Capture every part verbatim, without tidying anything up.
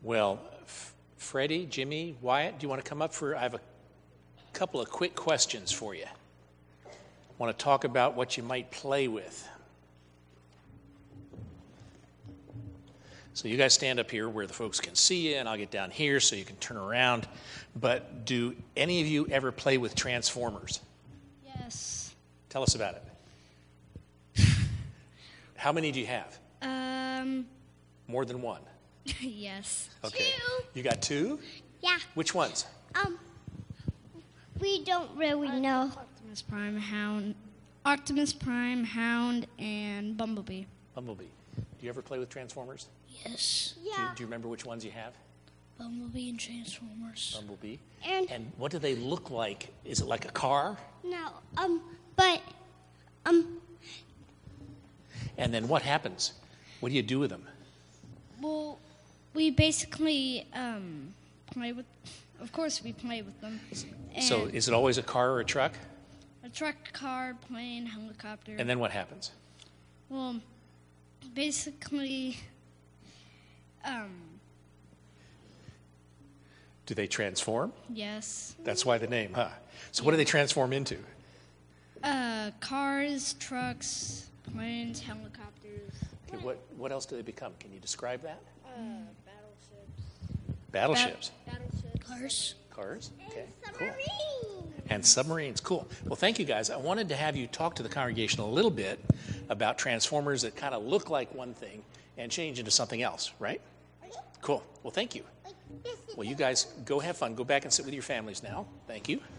Well, F- Freddie, Jimmy, Wyatt, do you want to come up for, I have a couple of quick questions for you. I want to talk about what you might play with. So you guys stand up here where the folks can see you, and I'll get down here so you can turn around. But do any of you ever play with Transformers? Yes. Tell us about it. How many do you have? Um. More than one? Yes. Okay. Two. You got two? Yeah. Which ones? Um, we don't really know. Optimus Prime, Hound, Optimus Prime, Hound, and Bumblebee. Bumblebee. Do you ever play with Transformers? Yes. Do you, Yeah. do you remember which ones you have? Bumblebee and Transformers. Bumblebee. And And what do they look like? Is it like a car? no. Um, but um, And then what happens? What do you do with them? Well, we basically um, play with. Of course, we play with them. And So is it always a car or a truck? a truck, car, plane, helicopter. And then what happens? Well, basically, um, Do they transform? yes. That's why the name, huh? So what do they transform into? Uh, cars, trucks, planes, helicopters. Okay, what, what else do they become? Can you describe that? Uh, battleships. Battleships. Battleships. Cars. Cars? Okay, cool. submarine. And submarines, cool. Well, thank you guys. I wanted to have you talk to the congregation a little bit about Transformers that kind of look like one thing and change into something else, right? Cool. Well, thank you. Like this is Well, you guys go have fun. Go back and sit with your families now. Thank you.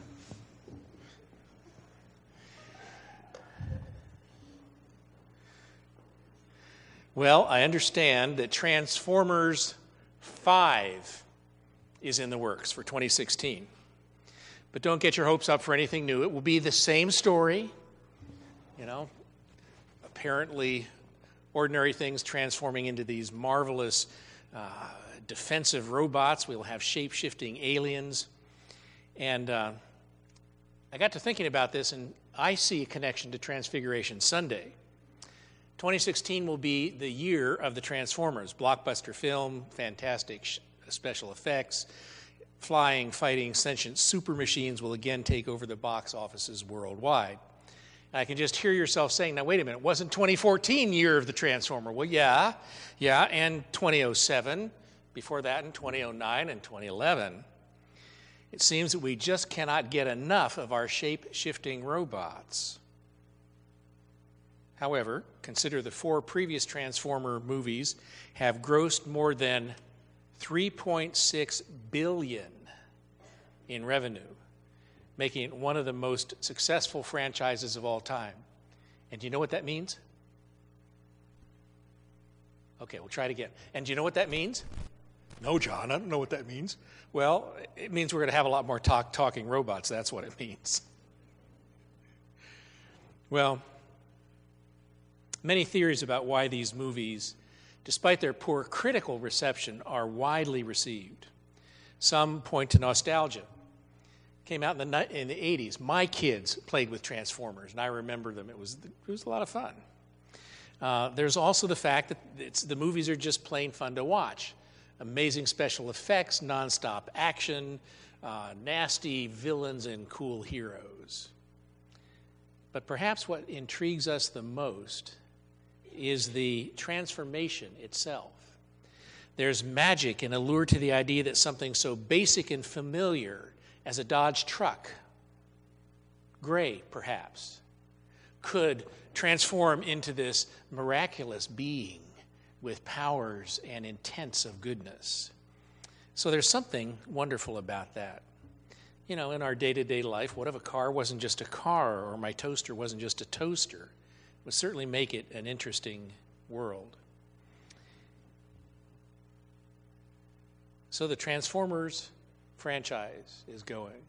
Well, I understand that Transformers five is in the works for twenty sixteen. But don't get your hopes up for anything new. It will be the same story, you know, apparently ordinary things transforming into these marvelous uh, defensive robots. We'll have shape-shifting aliens. And uh, I got to thinking about this, and I see a connection to Transfiguration Sunday. twenty sixteen will be the year of the Transformers. Blockbuster film, fantastic sh- special effects, flying, fighting, sentient super machines will again take over the box offices worldwide. And I can just hear yourself saying, now wait a minute, wasn't twenty fourteen year of the Transformer? Well, yeah, yeah, and twenty oh seven, before that in twenty oh nine and twenty eleven. It seems that we just cannot get enough of our shape-shifting robots. However, consider the four previous Transformer movies have grossed more than three point six billion dollars in revenue, making it one of the most successful franchises of all time. And do you know what that means? Okay, we'll try it again. And do you know what that means? No, John, I don't know what that means. Well, it means we're going to have a lot more talk, talking robots. That's what it means. Well, many theories about why these movies, despite their poor critical reception, are widely received. Some point to nostalgia. Came out in the in the eighties. My kids played with Transformers, and I remember them. It was it was a lot of fun. Uh, there's also the fact that it's, the movies are just plain fun to watch. Amazing special effects, nonstop action, uh, nasty villains, and cool heroes. But perhaps what intrigues us the most is the transformation itself. There's magic and allure to the idea that something so basic and familiar as a Dodge truck, gray perhaps, could transform into this miraculous being with powers and intents of goodness. So there's something wonderful about that. You know, in our day-to-day life, what if a car wasn't just a car, or my toaster wasn't just a toaster? It would certainly make it an interesting world. So the Transformers franchise is going.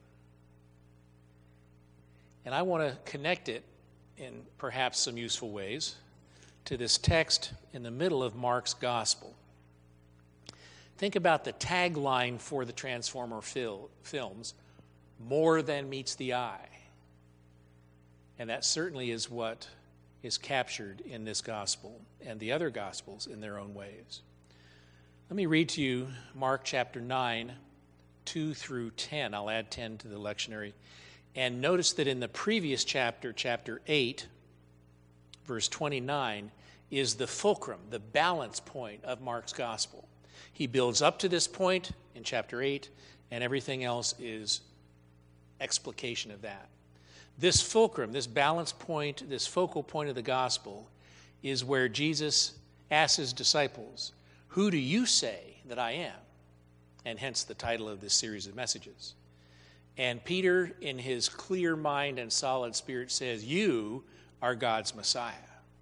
And I want to connect it in perhaps some useful ways to this text in the middle of Mark's gospel. Think about the tagline for the Transformer fil- films, more than meets the eye. And that certainly is what is captured in this gospel and the other gospels in their own ways. Let me read to you Mark chapter nine, two through ten. I'll add ten to the lectionary. And notice that in the previous chapter, chapter eight, verse twenty-nine, is the fulcrum, the balance point of Mark's gospel. He builds up to this point in chapter eight, and everything else is explication of that. This fulcrum, this balance point, this focal point of the gospel is where Jesus asks his disciples, "Who do you say that I am?" And hence the title of this series of messages. And Peter, in his clear mind and solid spirit, says, "You are God's Messiah."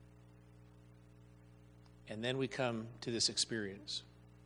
And then we come to this experience.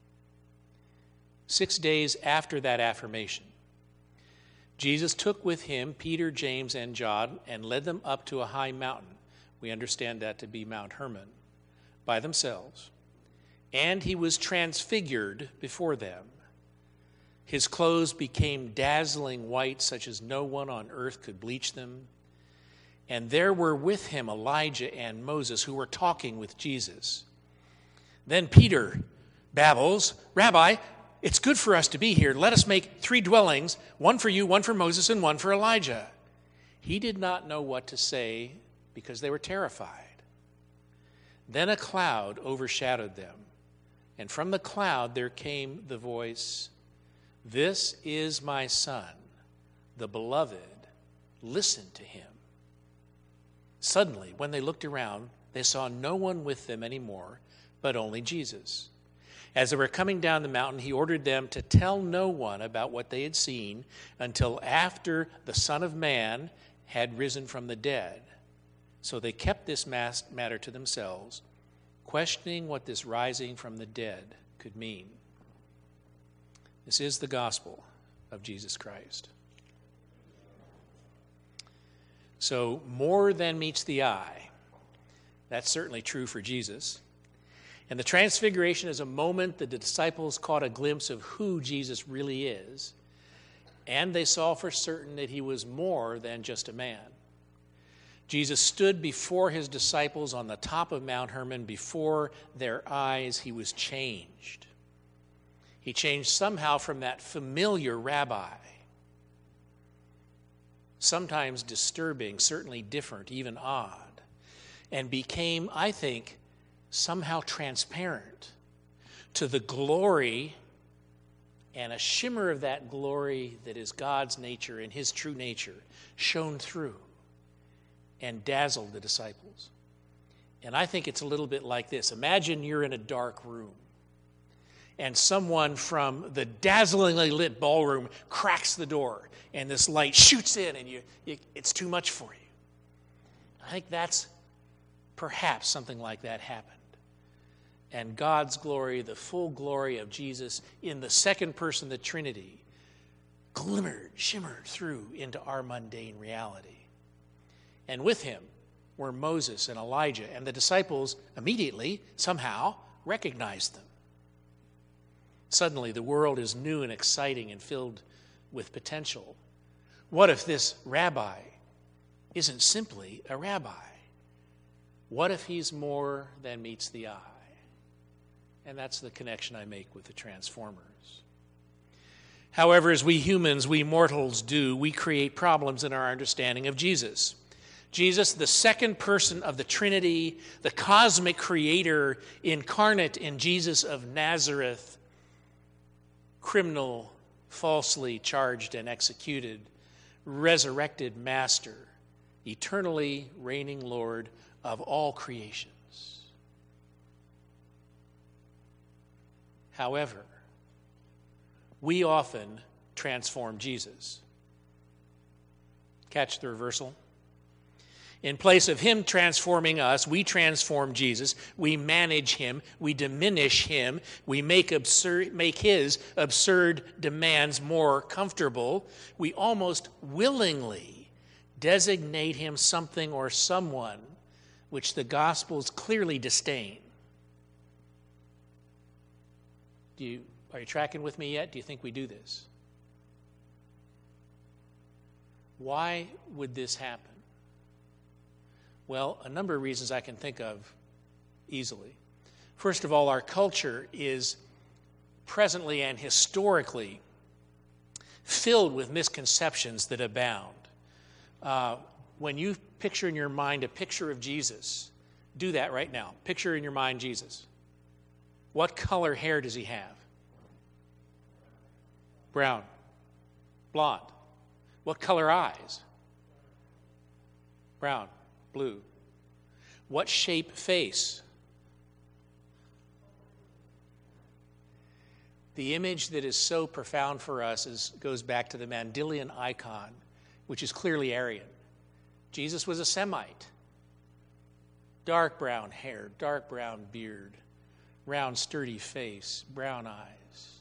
Six days after that affirmation, Jesus took with him Peter, James, and John and led them up to a high mountain. We understand that to be Mount Hermon, by themselves. And he was transfigured before them. His clothes became dazzling white, such as no one on earth could bleach them. And there were with him Elijah and Moses, who were talking with Jesus. Then Peter babbles, "Rabbi, it's good for us to be here. Let us make three dwellings, one for you, one for Moses, and one for Elijah." He did not know what to say because they were terrified. Then a cloud overshadowed them, and from the cloud there came the voice, "This is my Son, the beloved. Listen to him." Suddenly, when they looked around, they saw no one with them anymore, but only Jesus. As they were coming down the mountain, he ordered them to tell no one about what they had seen until after the Son of Man had risen from the dead. So they kept this matter to themselves, questioning what this rising from the dead could mean. This is the gospel of Jesus Christ. So, more than meets the eye. That's certainly true for Jesus. And the transfiguration is a moment that the disciples caught a glimpse of who Jesus really is, and they saw for certain that he was more than just a man. Jesus stood before his disciples on the top of Mount Hermon. Before their eyes, he was changed. He changed somehow from that familiar rabbi, sometimes disturbing, certainly different, even odd, and became, I think, somehow transparent to the glory and a shimmer of that glory that is God's nature and his true nature shone through and dazzled the disciples. And I think it's a little bit like this. Imagine you're in a dark room and someone from the dazzlingly lit ballroom cracks the door and this light shoots in and you, you it's too much for you. I think that's perhaps something like that happened. And God's glory, the full glory of Jesus in the second person of the Trinity, glimmered, shimmered through into our mundane reality. And with him were Moses and Elijah, and the disciples immediately, somehow, recognized them. Suddenly, the world is new and exciting and filled with potential. What if this rabbi isn't simply a rabbi? What if he's more than meets the eye? And that's the connection I make with the Transformers. However, as we humans, we mortals do, we create problems in our understanding of Jesus. Jesus, the second person of the Trinity, the cosmic creator incarnate in Jesus of Nazareth, criminal, falsely charged and executed, resurrected master, eternally reigning Lord of all creations. However, we often transform Jesus. Catch the reversal? In place of him transforming us, we transform Jesus. We manage him. We diminish him. We make absurd, make his absurd demands more comfortable. We almost willingly designate him something or someone which the Gospels clearly disdain. Do you, are you tracking with me yet? Do you think we do this? Why would this happen? Well, a number of reasons I can think of easily. First of all, our culture is presently and historically filled with misconceptions that abound. Uh, when you picture in your mind a picture of Jesus, do that right now. Picture in your mind Jesus. What color hair does he have? Brown. Blonde. What color eyes? Brown. Blue. What shape face? The image that is so profound for us is, goes back to the Mandylion icon, which is clearly Aryan. Jesus was a Semite. Dark brown hair, dark brown beard, round sturdy face, brown eyes.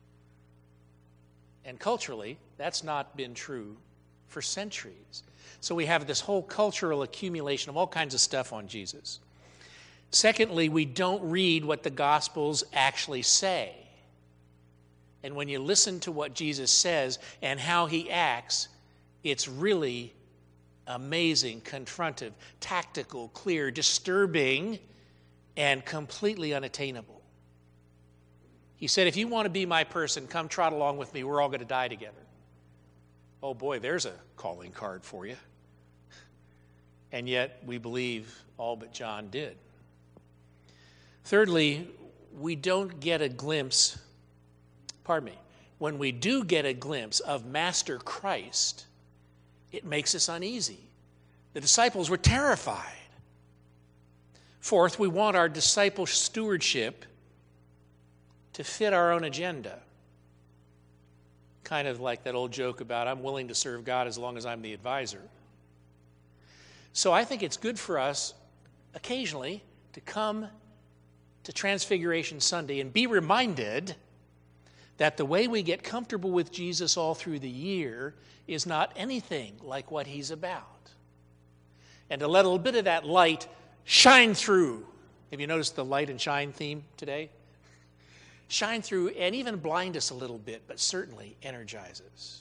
And culturally, that's not been true for centuries. So we have this whole cultural accumulation of all kinds of stuff on Jesus. Secondly, we don't read what the Gospels actually say. And when you listen to what Jesus says and how he acts, it's really amazing, confrontive, tactical, clear, disturbing, and completely unattainable. He said, if you want to be my person, come trot along with me. We're all going to die together. Oh boy, there's a calling card for you. And yet we believe all but John did. Thirdly, we don't get a glimpse, pardon me, when we do get a glimpse of Master Christ, it makes us uneasy. The disciples were terrified. Fourth, we want our disciple stewardship to fit our own agenda. Kind of like that old joke about I'm willing to serve God as long as I'm the advisor. So I think it's good for us occasionally to come to Transfiguration Sunday and be reminded that the way we get comfortable with Jesus all through the year is not anything like what he's about. And to let a little bit of that light shine through. Have you noticed the light and shine theme today? Shine through and even blind us a little bit, but certainly energize us.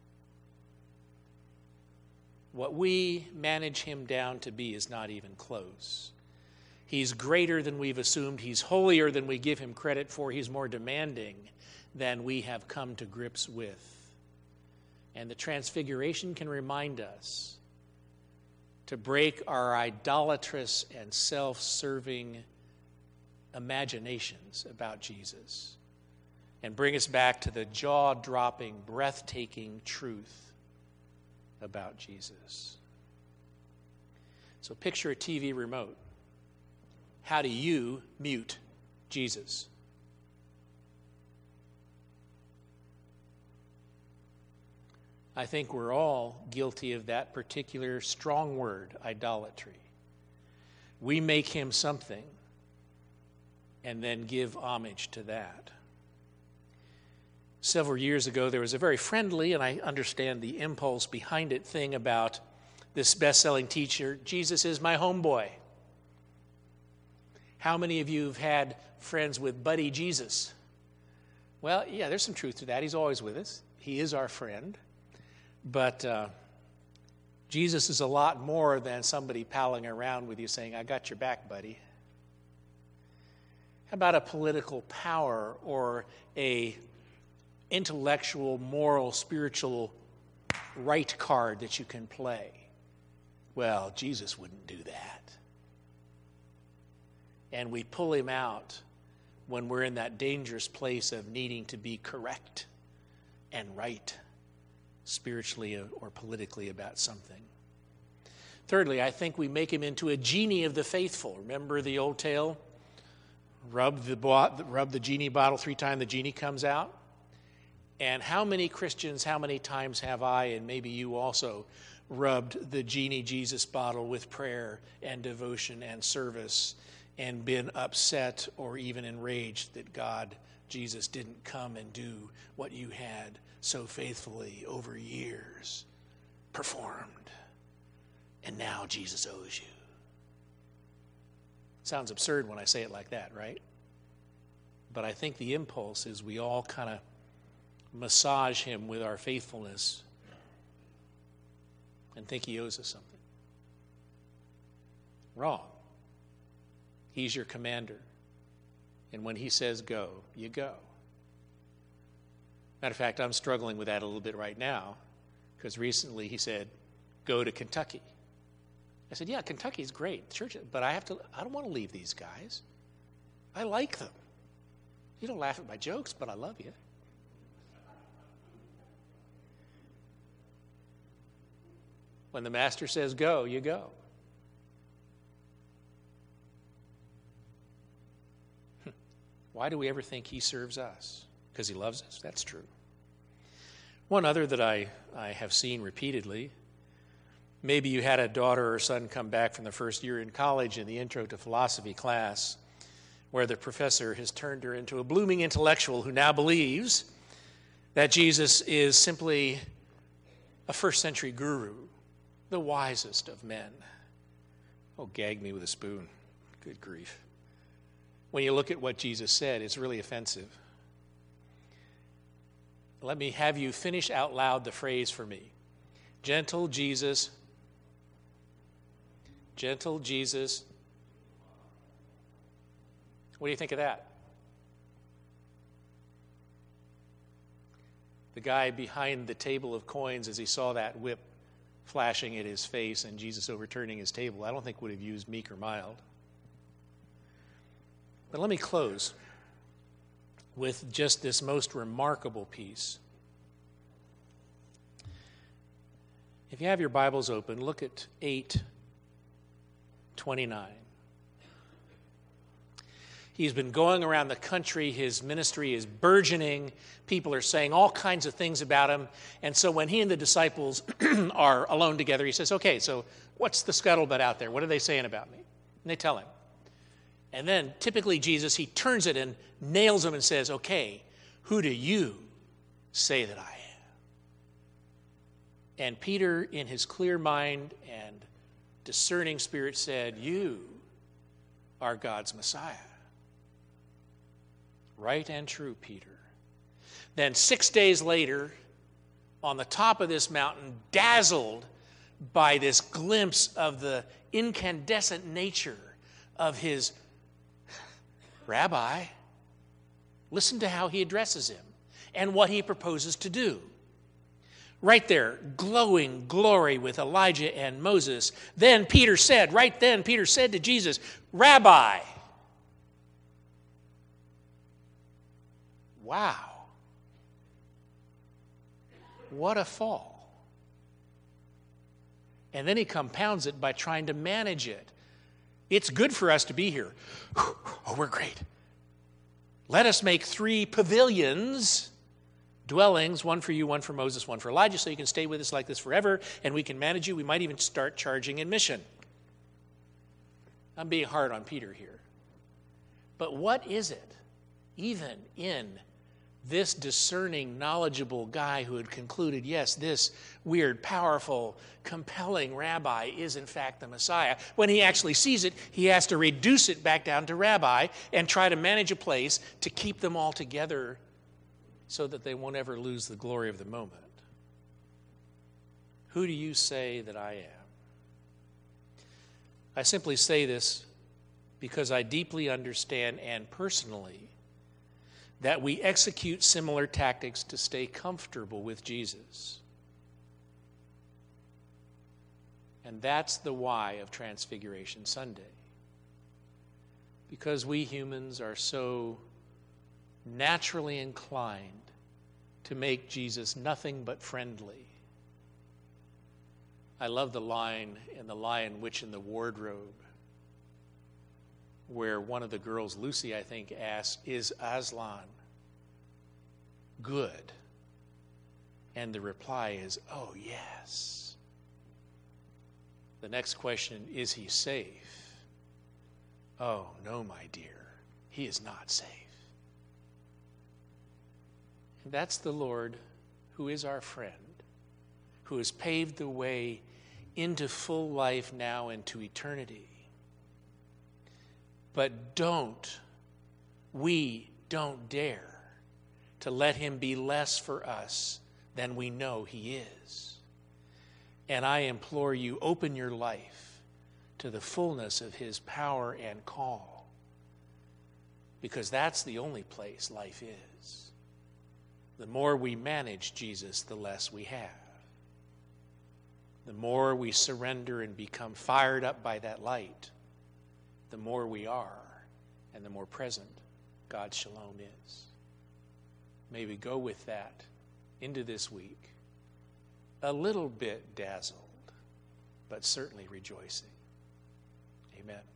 What we manage him down to be is not even close. He's greater than we've assumed. He's holier than we give him credit for. He's more demanding than we have come to grips with. And the Transfiguration can remind us to break our idolatrous and self-serving imaginations about Jesus and bring us back to the jaw-dropping, breathtaking truth about Jesus. So picture a T V remote. How do you mute Jesus? I think we're all guilty of that particular strong word, idolatry. We make him something and then give homage to that. Several years ago, there was a very friendly, and I understand the impulse behind it, thing about this best-selling teacher, Jesus is my homeboy. How many of you have had friends with Buddy Jesus? Well, yeah, there's some truth to that. He's always with us. He is our friend. But uh, Jesus is a lot more than somebody palling around with you saying, I got your back, buddy. How about a political power or a intellectual, moral, spiritual right card that you can play? Well, Jesus wouldn't do that. And we pull him out when we're in that dangerous place of needing to be correct and right, spiritually or politically, about something. Thirdly, I think we make him into a genie of the faithful. Remember the old tale? Rub the, rub the genie bottle three times, the genie comes out. And how many Christians, how many times have I, and maybe you also, rubbed the genie Jesus bottle with prayer and devotion and service and been upset or even enraged that God, Jesus, didn't come and do what you had so faithfully over years performed. And now Jesus owes you. Sounds absurd when I say it like that, right? But I think the impulse is we all kind of massage him with our faithfulness and think he owes us something. Wrong. He's your commander. And when he says go, you go. Matter of fact, I'm struggling with that a little bit right now, because recently he said, go to Kentucky. I said, yeah, Kentucky's great, church, but I have to. I don't want to leave these guys. I like them. You don't laugh at my jokes, but I love you. When the master says go, you go. Why do we ever think he serves us? Because he loves us. That's true. One other that I, I have seen repeatedly, maybe you had a daughter or son come back from the first year in college in the intro to philosophy class, where the professor has turned her into a blooming intellectual who now believes that Jesus is simply a first century guru, the wisest of men. Oh, gag me with a spoon. Good grief. When you look at what Jesus said, it's really offensive. Let me have you finish out loud the phrase for me. Gentle Jesus. Gentle Jesus. What do you think of that? The guy behind the table of coins, as he saw that whip flashing at his face and Jesus overturning his table, I don't think would have used meek or mild. But let me close with just this most remarkable piece. If you have your Bibles open, look at eight twenty-nine. He's been going around the country. His ministry is burgeoning. People are saying all kinds of things about him. And so when he and the disciples are alone together, he says, okay, so what's the scuttlebutt out there? What are they saying about me? And they tell him. And then typically Jesus, he turns it and nails them and says, okay, who do you say that I am? And Peter, in his clear mind and discerning spirit, said, you are God's Messiah. Right and true, Peter. Then six days later, on the top of this mountain, dazzled by this glimpse of the incandescent nature of his rabbi, listen to how he addresses him and what he proposes to do. Right there, glowing glory with Elijah and Moses. Then Peter said, right then Peter said to Jesus, Rabbi. Wow. What a fall. And then he compounds it by trying to manage it. It's good for us to be here. Oh, we're great. Let us make three pavilions, dwellings, one for you, one for Moses, one for Elijah, so you can stay with us like this forever, and we can manage you. We might even start charging admission. I'm being hard on Peter here. But what is it, even in this discerning, knowledgeable guy who had concluded, yes, this weird, powerful, compelling rabbi is in fact the Messiah. When he actually sees it, he has to reduce it back down to rabbi and try to manage a place to keep them all together so that they won't ever lose the glory of the moment. Who do you say that I am? I simply say this because I deeply understand and personally that we execute similar tactics to stay comfortable with Jesus. And that's the why of Transfiguration Sunday. Because we humans are so naturally inclined to make Jesus nothing but friendly. I love the line in The Lion, Witch, and the Wardrobe, where one of the girls, Lucy, I think, asks, is Aslan good? And the reply is, oh, yes. The next question, is he safe? Oh, no, my dear, he is not safe. And that's the Lord who is our friend, who has paved the way into full life now and to eternity. But don't, we don't dare to let him be less for us than we know he is. And I implore you, open your life to the fullness of his power and call, because that's the only place life is. The more we manage Jesus, the less we have. The more we surrender and become fired up by that light, the more we are and the more present God's shalom is. May we go with that into this week, a little bit dazzled, but certainly rejoicing. Amen.